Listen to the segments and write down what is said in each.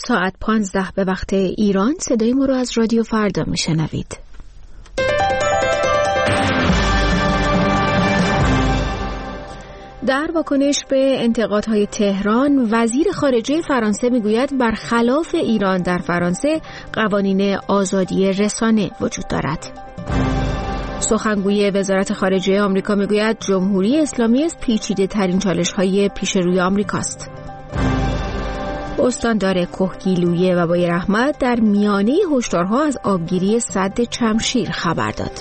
ساعت 15 به وقت ایران صدای ما رو از رادیو فردا میشنوید. در واکنش به انتقادهای تهران، وزیر خارجه فرانسه میگوید برخلاف ایران در فرانسه قوانین آزادی رسانه وجود دارد. سخنگوی وزارت خارجه آمریکا میگوید جمهوری اسلامی از پیچیده ترین چالش‌های پیش روی آمریکاست. استاندار کهگیلویه و بای رحمت در میانه هشدارها از آبگیری سد چمشیر خبر داد.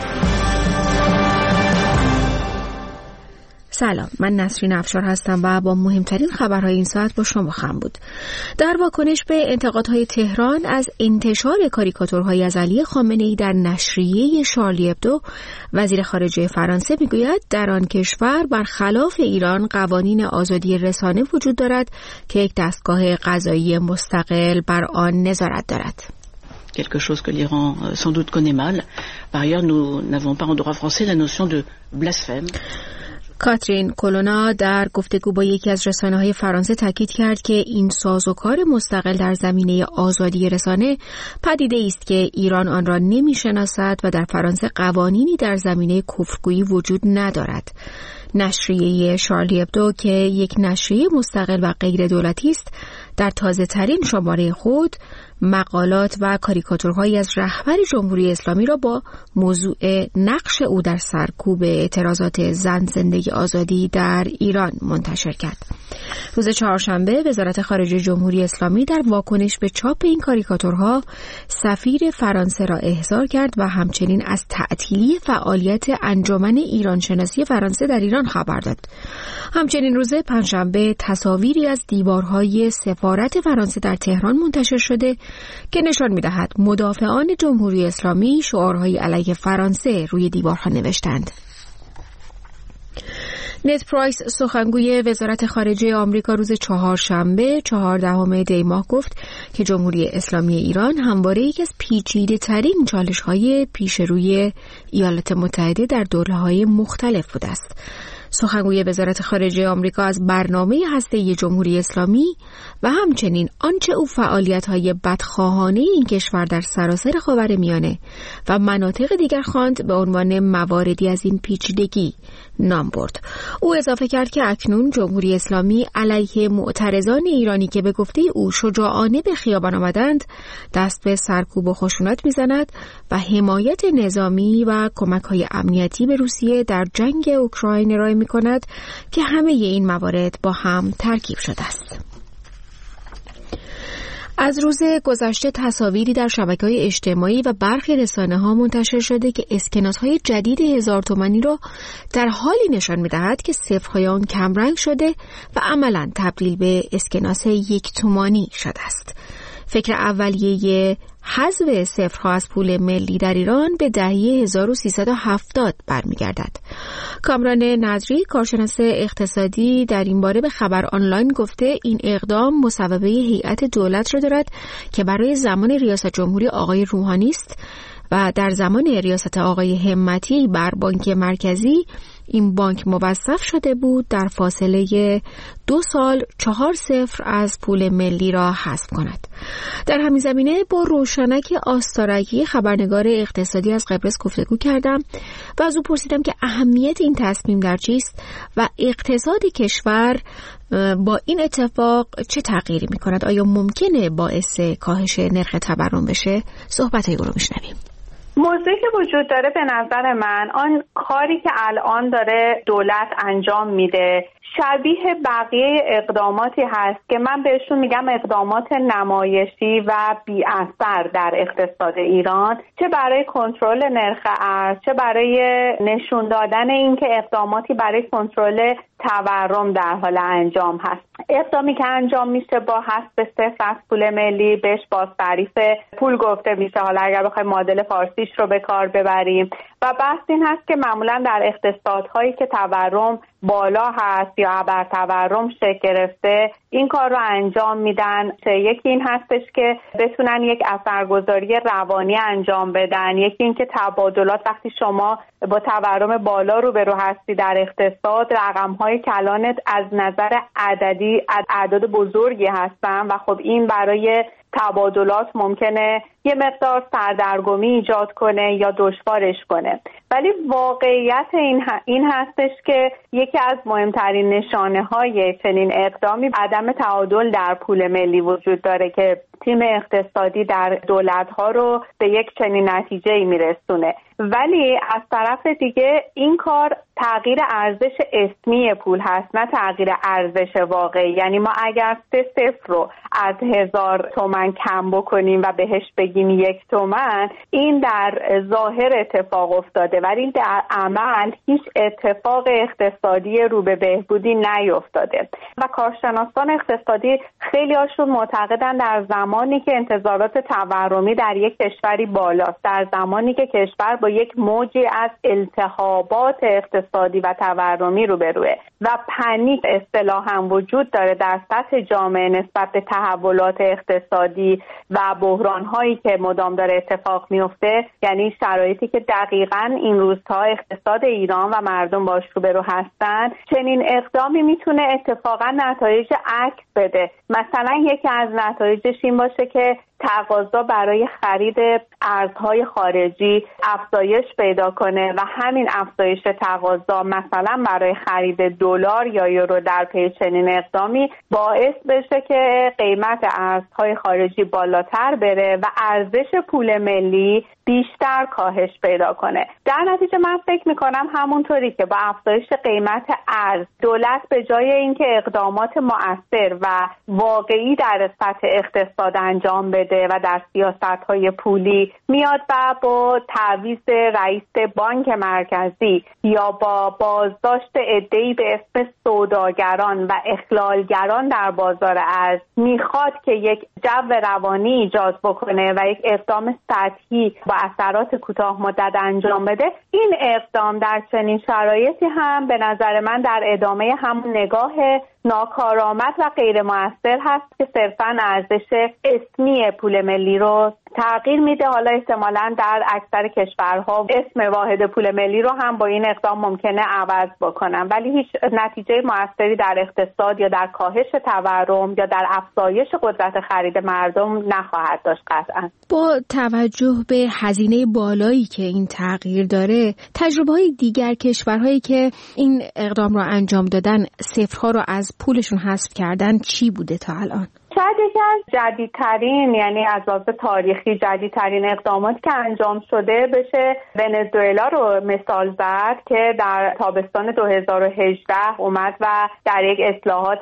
سلام، من نسرین افشار هستم و با مهمترین خبرهای این ساعت با شما خواهم بود. در واکنش به انتقادهای تهران از انتشار کاریکاتورهای از علی خامنه‌ای در نشریه شارلی ابدو، وزیر خارجه فرانسه میگوید در آن کشور برخلاف ایران قوانین آزادی رسانه وجود دارد که یک دستگاه قضایی مستقل بر آن نظارت دارد. Quelque chose que l'Iran sans doute connaît mal. Par ailleurs, nous n'avons pas en droit français la notion de blasphème. کاترین کولونا در گفتگو با یکی از رسانه‌های فرانسه تاکید کرد که این سازوکار مستقل در زمینه آزادی رسانه پدیده‌ای است که ایران آن را نمی‌شناسد و در فرانسه قوانینی در زمینه کفرگویی وجود ندارد. نشریه شارلی ابدو که یک نشریه مستقل و غیر دولتی است، در تازه‌ترین شماره خود مقالات و کاریکاتورهایی از رهبر جمهوری اسلامی را با موضوع نقش او در سرکوب اعتراضات زن زندگی آزادی در ایران منتشر کرد. روز چهارشنبه وزارت خارجه جمهوری اسلامی در واکنش به چاپ این کاریکاتورها سفیر فرانسه را احضار کرد و همچنین از تعطیلی فعالیت انجمن ایران شناسی فرانسه در ایران خبر داد. همچنین روز پنجشنبه تصاویری از دیوارهای سفارت فرانسه در تهران منتشر شده که نشان می‌دهد مدافعان جمهوری اسلامی شعارهای علیه فرانسه روی دیوارها نوشتند. نت پرایس سخنگوی وزارت خارجه آمریکا روز چهارشنبه 14 دی ماه گفت که جمهوری اسلامی ایران همواره یکی از پیچیده‌ترین چالش‌های پیش روی ایالات متحده در دوره‌های مختلف بوده است. سخنگوی وزارت خارجه آمریکا از برنامه هسته‌ای جمهوری اسلامی و همچنین آنچه او فعالیت‌های بدخواهانه این کشور در سراسر خاورمیانه و مناطق دیگر خواند به عنوان مواردی از این پیچیدگی نام برد. او اضافه کرد که اکنون جمهوری اسلامی علیه معترضان ایرانی که به گفته او شجاعانه به خیابان آمدند دست به سرکوب و خشونت می‌زند و حمایت نظامی و کمک‌های امنیتی به روسیه در جنگ اوکراین ارائه می‌کند که همه این موارد با هم ترکیب شده است. از روز گذشته تصاویری در شبکه‌های اجتماعی و برخی رسانه‌ها منتشر شده که اسکناس‌های جدید 1000 تومانی را در حالی نشان می‌دهد که صفرهای آن کمرنگ شده و عملاً تبدیل به اسکناس 1 تومانی شده است. فکر اولیه حذف صفرها از پول ملی در ایران به دهه 1370 برمیگردد. کامران نظری، کارشناس اقتصادی، در این باره به خبر آنلاین گفته این اقدام مصوبه هیئت دولت را دارد که برای زمان ریاست جمهوری آقای روحانی است و در زمان ریاست آقای همتی بر بانک مرکزی این بانک موظف شده بود در فاصله 2 سال 4 صفر از پول ملی را حذف کند. در همین زمینه با روشنک آستارکی، خبرنگار اقتصادی از قبرس، گفتگو کردم و از او پرسیدم که اهمیت این تصمیم در چیست و اقتصاد کشور با این اتفاق چه تغییری می کند؟ آیا ممکنه باعث کاهش نرخ تورم بشه؟ صحبت‌های او رو میشنویم. موضوعی که وجود داره به نظر من آن کاری که الان داره دولت انجام میده شبیه بقیه اقداماتی هست که من بهشون میگم اقدامات نمایشی و بی اثر در اقتصاد ایران، چه برای کنترل نرخ ارز، چه برای نشون دادن اینکه اقداماتی برای کنترل تورم در حال انجام هست. اقدامی که انجام میشه با حذف صفر از پول ملی بهش باز تعریف پول گفته میشه، حالا اگر بخوایم مدل فارسیش رو به کار ببریم، و بحث این هست که معمولا در اقتصادهایی که تورم بالا هست یا ابر تورم شکل گرفته این کار رو انجام میدن. یکی این هستش که بتونن یک اثرگذاری روانی انجام بدن، یکی این که تبادلات، وقتی شما با تورم بالا روبرو هستی در اقتصاد، رقم‌های کلانت از نظر عددی اعداد بزرگی هستن و خب این برای تبادلات ممکنه یه مقدار سردرگمی ایجاد کنه یا دشوارش کنه. ولی واقعیت این هستش که یکی از مهمترین نشانه‌های چنین اقدامی عدم تعادل در پول ملی وجود داره که تیم اقتصادی در دولت‌ها رو به یک چنین نتیجه‌ای میرسونه. ولی از طرف دیگه این کار تغییر ارزش اسمی پول هست، نه تغییر ارزش واقعی. یعنی ما اگر 3 صفر رو از 1000 تومان کم بکنیم و بهش بگیم 1 تومان، این در ظاهر اتفاق افتاده ولی در عمل هیچ اتفاق اقتصادی رو به بهبودی نیفتاده. و کارشناسان اقتصادی خیلی هاشون معتقدن در زمانی که انتظارات تورمی در یک کشوری بالاست، در زمانی که کشور با یک موجی از التهابات اقتصادی و تورمی روبروه و پنیک اصطلاحاً وجود داره در سطح جامعه نسبت به تحولات اقتصادی و بحران‌هایی که مدام داره اتفاق میفته، یعنی شرایطی که دقیقاً این روزها اقتصاد ایران و مردم باش روبرو هستن، چنین اقدامی میتونه اتفاقاً نتایج عکس بده. مثلا یکی از نتایجش این باشه که تقاضا برای خرید ارزهای خارجی افزایش پیدا کنه و همین افزایش تقاضا مثلا برای خرید دلار یا یورو در پی چنین اقدامی باعث بشه که قیمت ارزهای خارجی بالاتر بره و ارزش پول ملی بیشتر کاهش پیدا کنه. در نتیجه من فکر میکنم همونطوری که با افزایش قیمت ارز دولت به جای اینکه اقدامات مؤثر و واقعی در سطح اقتصاد انجام بده و در سیاست‌های پولی میاد و با تعویض رئیس بانک مرکزی یا با بازداشت عده‌ای به اسم سوداگران و اخلالگران در بازار ارز میخواد که یک جو روانی ایجاد بکنه و یک اقدام سطحی با اثرات کوتاه مدت انجام بده، این اقدام در چنین شرایطی هم به نظر من در ادامه همون نگاه ناکارآمد و غیر مؤثر هست که صرفاً ارزش اسمی پول ملی رو تغییر میده. حالا احتمالاً در اکثر کشورها اسم واحد پول ملی رو هم با این اقدام ممکنه عوض بکنن، ولی هیچ نتیجه مؤثری در اقتصاد یا در کاهش تورم یا در افزایش قدرت خرید مردم نخواهد داشت قطعاً. با توجه به هزینه بالایی که این تغییر داره، تجربه‌های دیگر کشورهایی که این اقدام رو انجام دادن صفرها رو از پولشون حذف کردن چی بوده تا الان؟ شاید یکی از جدیدترین، یعنی از لحاظ تاریخی جدیدترین اقداماتی که انجام شده بشه ونزوئلا رو مثال زد که در تابستان 2018 اومد و در یک اصلاحات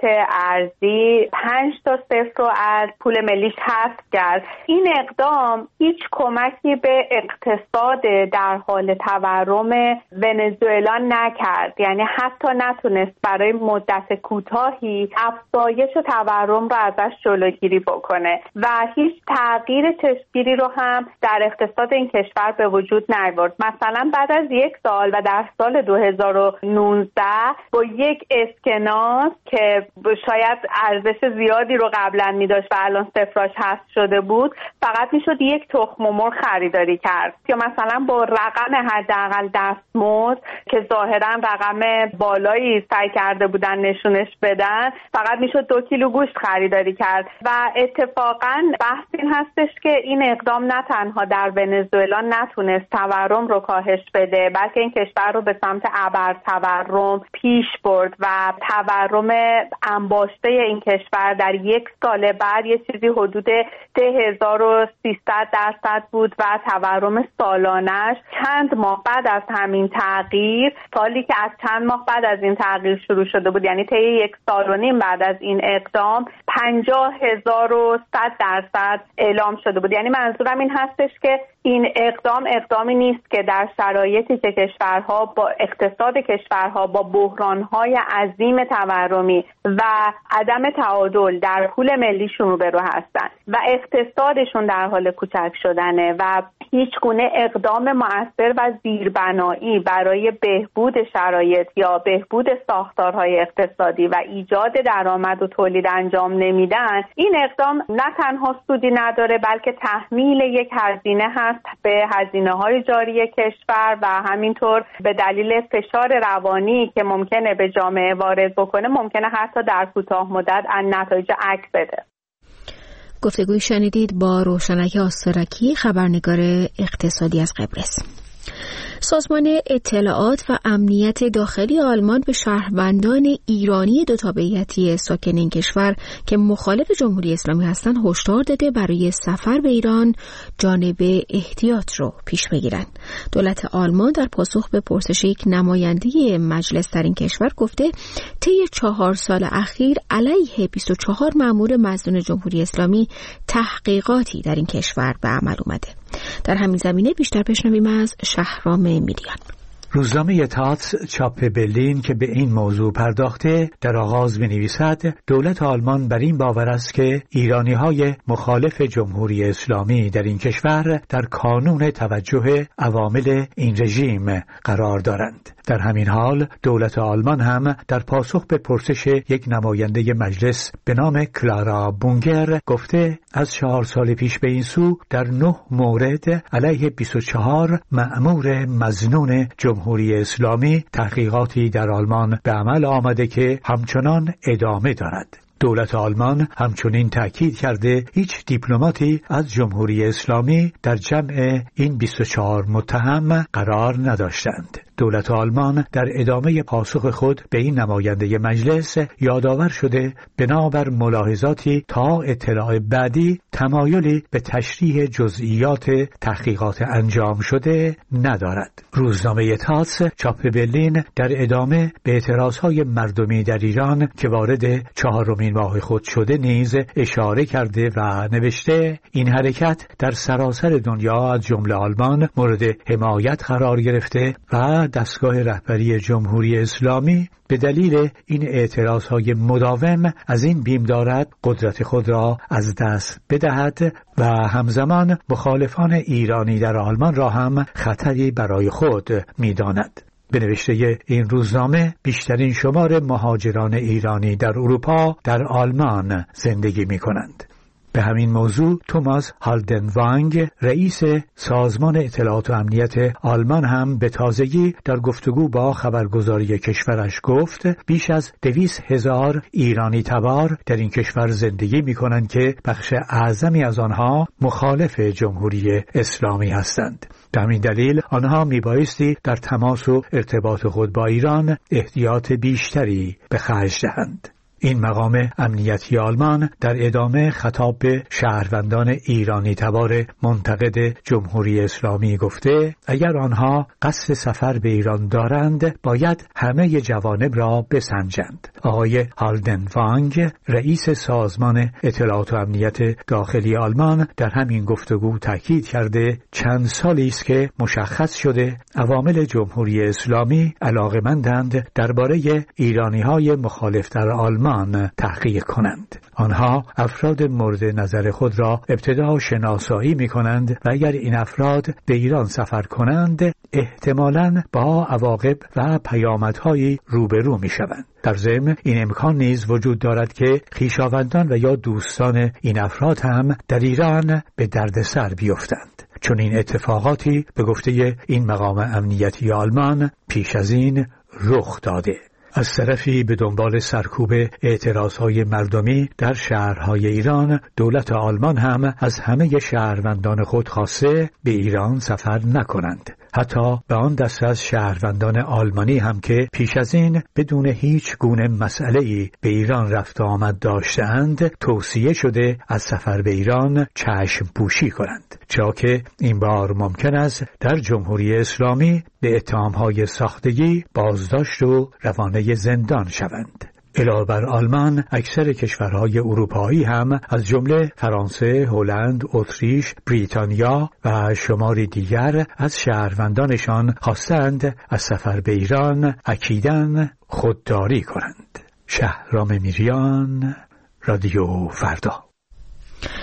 ارزی 5 تا صفر رو از پول ملیش حذف کرد. این اقدام هیچ کمکی به اقتصاد در حال تورم ونزوئلا نکرد، یعنی حتی نتونست برای مدت کوتاهی افزایش تورم رو ازش جلوگیری بکنه و هیچ تغییر چشمگیری رو هم در اقتصاد این کشور به وجود نیاورد. مثلا بعد از 1 سال و در سال 2019 با یک اسکناس که شاید ارزش زیادی رو قبلا می داشت و الان صفراش حذف شده بود، فقط می شد 1 تخم مرغ خریداری کرد. یا مثلا با رقم حداقل دستمزد که ظاهرا رقم بالایی سعی کرده بودن نشونش بدن، فقط می شد 2 کیلو گوشت خریداری کرد. و اتفاقاً بحث این هستش که این اقدام نه تنها در ونزوئلا نتونست تورم رو کاهش بده، بلکه این کشور رو به سمت ابرتورم پیش برد و تورم انباشته این کشور در 1 سال بعد یه چیزی حدود 1300% بود و تورم سالانش چند ماه بعد از همین تغییر، سالی که از چند ماه بعد از این تغییر شروع شده بود، یعنی طی 1 سال و نیم بعد از این اقدام 50,100% اعلام شده بود. یعنی منظورم این هستش که این اقدامی نیست که در شرایطی که کشورها با اقتصاد کشورها با بحرانهای عظیم تورمی و عدم تعادل در پول ملیشون روبرو هستن و اقتصادشون در حال کوچک شدنه و هیچ گونه اقدام مؤثر و زیربنایی برای بهبود شرایط یا بهبود ساختارهای اقتصادی و ایجاد درآمد و تولید انجام نمیدن، این اقدام نه تنها سودی نداره بلکه تحمیل یک هزینه هست به هزینه‌های جاری کشور و همینطور به دلیل فشار روانی که ممکنه به جامعه وارد بکنه ممکنه حتی در کوتاه مدت نتایج عکس بده. گفتگوی شنیدید با روشنک آسترکی، خبرنگار اقتصادی از قبرس. سازمان اطلاعات و امنیت داخلی آلمان به شهروندان ایرانی دو تابعیتی ساکن این کشور که مخالف جمهوری اسلامی هستند هشدار داده برای سفر به ایران جانب احتیاط رو پیش بگیرن. دولت آلمان در پاسخ به پرسش یک نماینده مجلس در این کشور گفته طی 4 سال اخیر علیه 24 مأمور مظنون جمهوری اسلامی تحقیقاتی در این کشور به عمل اومده. در همین زمینه بیشتر بشنویم از شهرام میریان. روزنامه تاتس چاپ برلین که به این موضوع پرداخته در آغاز می‌نویسد دولت آلمان بر این باور است که ایرانی‌های مخالف جمهوری اسلامی در این کشور در کانون توجه عوامل این رژیم قرار دارند. در همین حال دولت آلمان هم در پاسخ به پرسش یک نماینده مجلس به نام کلارا بونگر گفته از 4 سال پیش به این سو در 9 مورد علیه 24 مأمور مظنون جمهوری اسلامی تحقیقاتی در آلمان به عمل آمده که همچنان ادامه دارد. دولت آلمان همچنین تأکید کرده هیچ دیپلماتی از جمهوری اسلامی در جمع این 24 متهم قرار نداشتند. دولت آلمان در ادامه پاسخ خود به این نماینده مجلس یادآور شده بنابر ملاحظاتی تا اطلاع بعدی تمایلی به تشریح جزئیات تحقیقات انجام شده ندارد. روزنامه تاتس چاپ برلین در ادامه به اعتراضهای مردمی در ایران که وارد 4مین ماه خود شده نیز اشاره کرده و نوشته این حرکت در سراسر دنیا از جمله آلمان مورد حمایت قرار گرفته و دستگاه رهبری جمهوری اسلامی به دلیل این اعتراضهای مداوم از این بیم دارد قدرت خود را از دست بدهد و همزمان مخالفان ایرانی در آلمان را هم خطری برای خود می‌داند. به نوشته این روزنامه بیشترین شمار مهاجران ایرانی در اروپا در آلمان زندگی می‌کنند. به همین موضوع توماس هالدنوانگ رئیس سازمان اطلاعات و امنیت آلمان هم به تازگی در گفتگو با خبرگزاری کشورش گفت بیش از 200,000 ایرانی تبار در این کشور زندگی می‌کنند که بخش اعظمی از آنها مخالف جمهوری اسلامی هستند. به همین دلیل آنها میبایستی در تماس و ارتباط خود با ایران احتیاط بیشتری به خرج دهند. این مقام امنیتی آلمان در ادامه خطاب به شهروندان ایرانی تبار منتقد جمهوری اسلامی گفته اگر آنها قصد سفر به ایران دارند باید همه جوانب را بسنجند. آقای هالدنوانگ رئیس سازمان اطلاعات و امنیت داخلی آلمان در همین گفتگو تاکید کرده چند سالی است که مشخص شده عوامل جمهوری اسلامی علاقه‌مندند درباره ایرانی‌های مخالف در آلمان تحقیق کنند. آنها افراد مورد نظر خود را ابتدا شناسایی می کنند و اگر این افراد به ایران سفر کنند احتمالاً با عواقب و پیامدهایی روبرو می شوند. در ضمن این امکان نیز وجود دارد که خویشاوندان و یا دوستان این افراد هم در ایران به دردسر بیفتند. چون این اتفاقاتی به گفته این مقام امنیتی آلمان پیش از این رخ داده. از طرفی به دنبال سرکوب اعتراضهای مردمی در شهرهای ایران دولت آلمان هم از همه شهروندان خود خواسته به ایران سفر نکنند. حتی به آن دسته از شهروندان آلمانی هم که پیش از این بدون هیچ گونه مسئله‌ای به ایران رفت و آمد داشتند توصیه شده از سفر به ایران چشم پوشی کنند، چرا که این بار ممکن است در جمهوری اسلامی به اتهام‌های ساختگی بازداشت و روانه زندان شوند. علاوه بر آلمان اکثر کشورهای اروپایی هم از جمله فرانسه، هلند، اتریش، بریتانیا و شماری دیگر از شهروندانشان خواستند از سفر به ایران اکیداً خودداری کنند. شهرام میریان، رادیو فردا.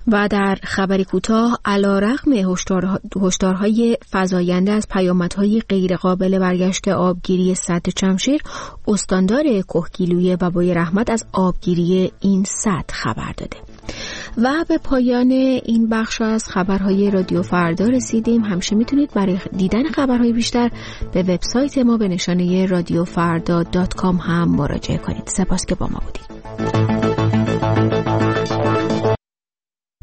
و در خبری کوتاه علیرغم هشدارهای فزاینده از پیامدهای غیرقابل برگشت آبگیری سد جمشیر، استاندار کهگیلوی بابای رحمت از آبگیری این سد خبر داده. و به پایان این بخش از خبرهای رادیو فردا رسیدیم. همیشه میتونید برای دیدن خبرهای بیشتر به وبسایت ما به نشانه radiofrda.com هم مراجعه کنید. سپاس که با ما بودید.